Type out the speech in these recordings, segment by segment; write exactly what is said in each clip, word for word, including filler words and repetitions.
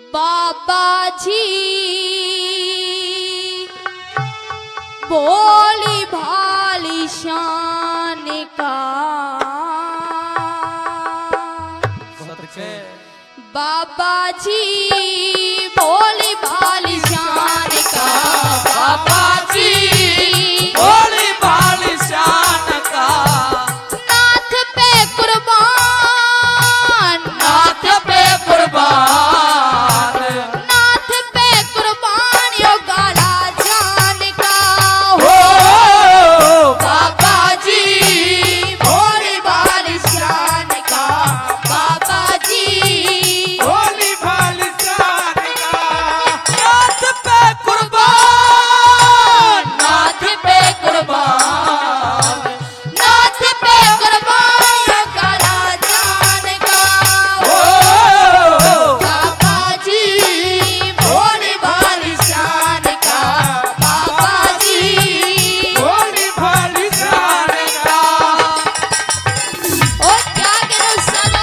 बाबा जी बोली भाली शान का, बाबा जी बोली भाली शान का, बाबा जी बोली भाली शान का, नाथ पे कुर्बान, नाथ पे कुर्बान, नाथ पे कुर्बान यो गाला जान का। हो बाबा जी बोली भाली शान का, बाबा जी बोली भाली शान का, नाथ पे कुर्बान, नाथ पे कुर्बान, नाथ पे कुर्बान यो गाला जान का। हो बाबा जी बोली भाली शान का, बाबा जी बोली भाली शान का। ओ क्या करो सलो।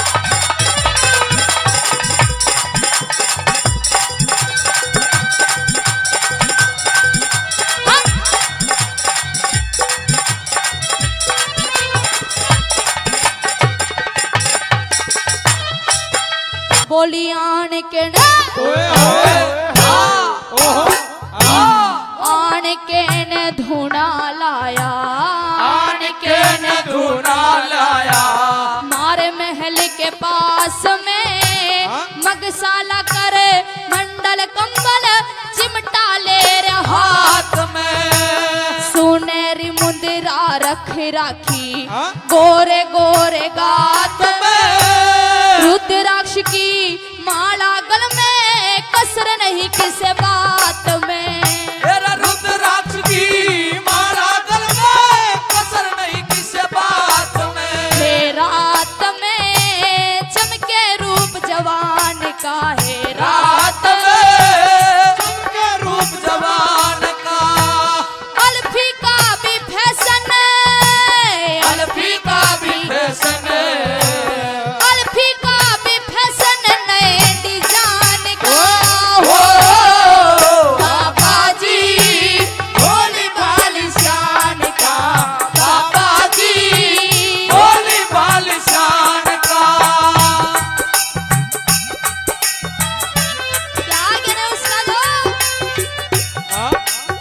बोली आन के न ओए ओए आ ओहो आ आन के न धुना लाया, आन के न धुना लाया, मारे महल के पास में मगसाला करे मंडल कंबल चिमटा ले रहा, हाथ में सुनेरी मुंदरा रख राखी हाँ? गोरे गोरे गात में रुद्राक्ष की माला गल में कसर नहीं किसे बात में। तेरा रुद्राक्ष की माला गल में कसर नहीं किसे बात में, हे रात में चमके रूप जवान का, है रात में चमके रूप जवान का, अल्फी का भी फैशन, अल्फी का भी फैशन, अल्फी का भी फैशन नए डिजाइन का। हो बाबा जी बोली भाली शान का, बाबा जी बोली भाली शान का। क्या गिरे उसका लो। हाँ?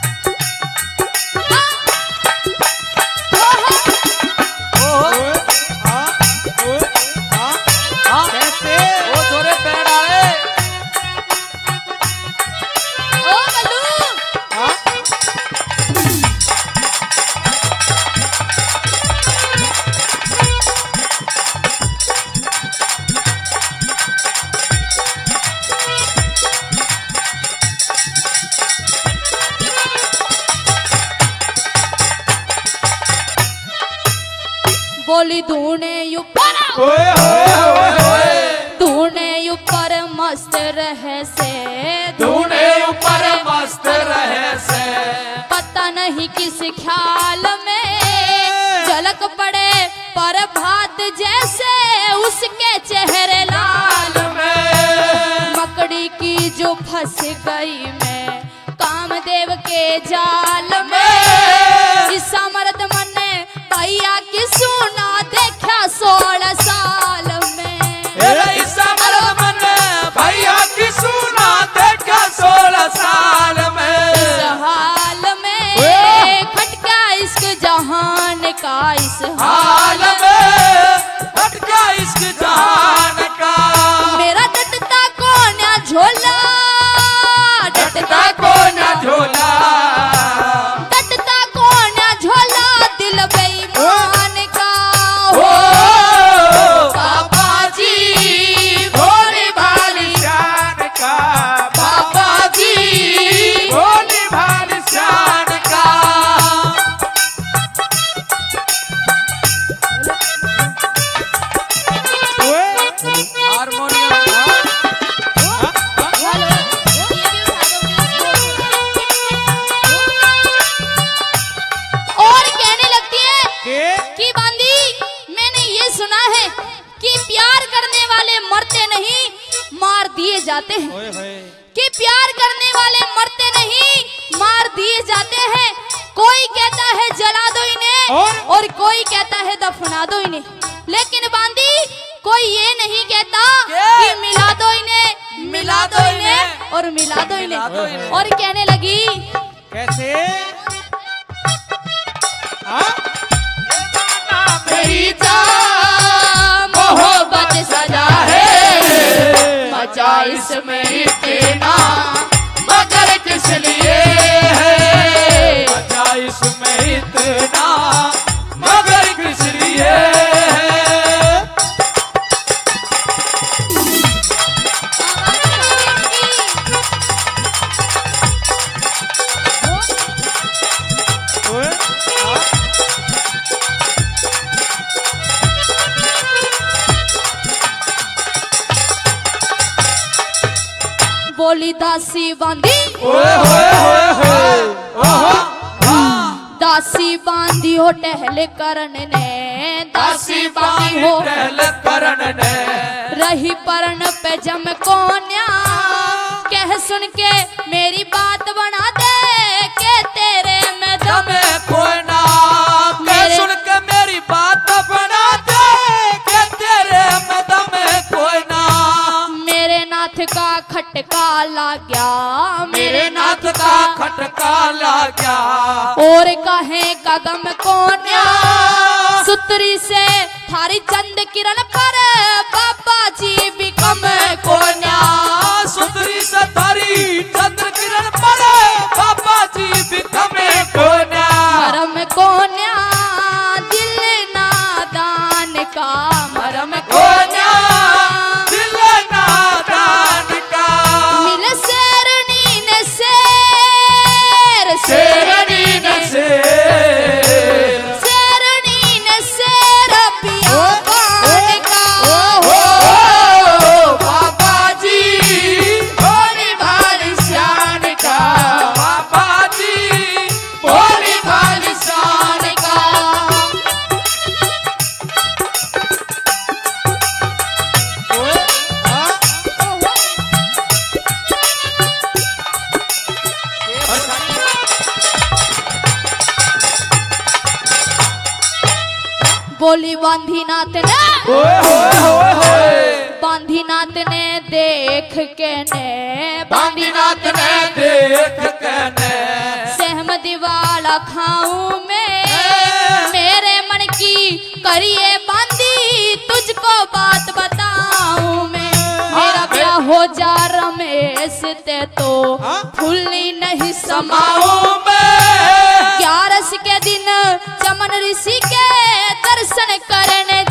ओहो हाँ ओए हाँ हाँ कैसे वो जोरे पैर डाले ओ बल्लू हाँ बोली धूने ऊपर, ओए ओए ओए ओए धूने ऊपर मस्त रहे से, धूने ऊपर मस्त रहे से, पता नहीं किस ख्याल में झलक पड़े पर भात जैसे उसके चेहरे लाल, में मकड़ी की जो फंस गई मैं कामदेव के जाल में, इस मर्द मन ने भैया की सुना देखा सोलह साल में। तेरा ईसा मर्द मन भैया की सुना देखा सोलह साल में, इस हाल में खटका इश्क जहान का, इस हाल में भटका इश्क जहान का, मेरा डटता कोन्या झोला, डटता को न झोला, डटता कोन्या झोला दिल बेईमान का। हो बाबा जी भोली भाली शान का, बाबा जी भोली भाली शान का। हारमोनियम कि प्यार करने वाले मरते नहीं, मार दिए जाते हैं। कोई कहता है जला दो इन्हें और, और कोई कहता है दफना दो इन्हें, लेकिन बांदी कोई ये नहीं कहता कि मिला दो इन्हें, मिला दो इन्हें और मिला दो इन्हें। और कहने लगी कैसे? मेरी जान मोहब्बत सजा है, मचा इसमें इतना मगर किस लिए है, मचा इसमें इतना मगर किस लिए है। बोली दासी बांधी, ओए होए होए होए, ओहो, दासी बांधी हो टहल करन ने, दासी बांधी हो टहल करन ने, रही परन पे जम कोन्या, कह सुन के मेरी बात बना दे के तेरे में दम कोई ना, कह सुन के मेरी बात बना दे के तेरे में दम कोई ना। मेरे नाथ का खटका ला गया, मेरे नाथ का खटका ला गया, और कहे कदम कोन्या, सुतरी से थारी चंद किरण पर बाबा जी भी कम कोन्या, सुतरी से थारी चंद्र किरण पर बाबा जी भी कम कोन्या, मरम कोन्या दिल नादान का, मरम कोन्या दिल नादान का, मिल शेरनी ने शेर, शेरनी ने शेर, शेरनी ने शेर पिया कान का, ओ बाबा जी भोली भाली शान का, बाबा जी भोली भाली शान का। बोली बांधीनाथ ने, ओए होए होए होए, बांधीनाथ ने देख के ने, बांधीनाथ ने देख के ने, सहमति वाला खाऊं मैं, मेरे मन की करिए बांधी, तुझको बात बताऊं मैं, मेरा ब्याह हो जा रमेश ते तो फुल्ली नहीं समाऊं मैं, ग्यारस के दिन चमन ऋषि के दर्शन करने